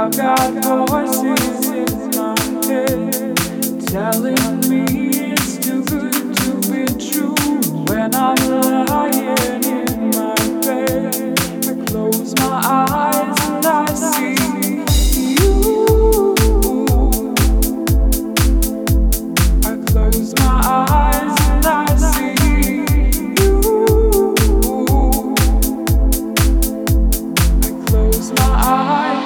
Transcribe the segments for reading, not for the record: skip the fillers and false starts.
I've got voices in my head telling me it's too good to be true. When I'm lying in my bed, I close my eyes and I see you. I close my eyes and I see you. I close my eyes.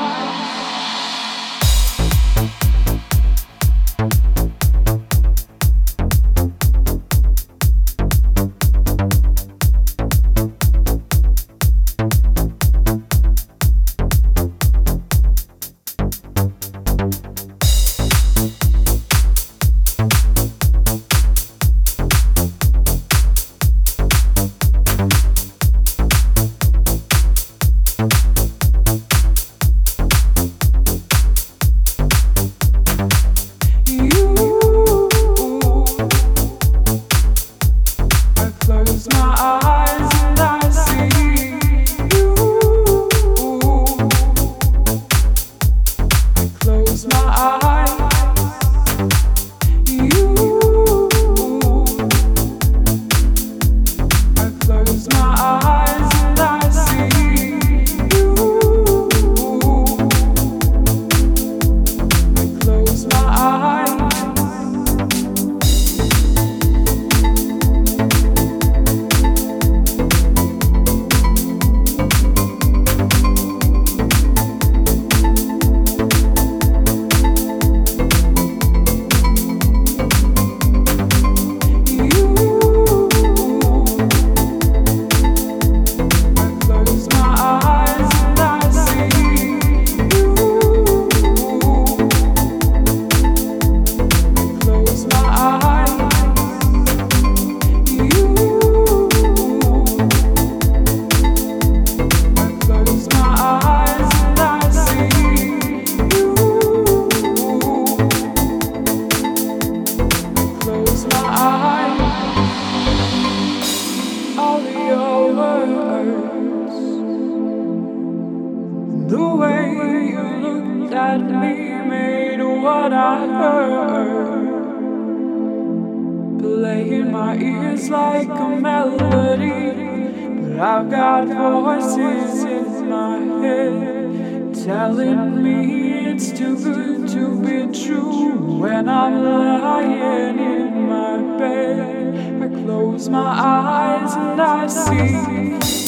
The way you looked at me made what I heard play in my ears like a melody. But I've got voices in my head telling me it's too good to be true. When I'm lying in my bed, I close my eyes and I see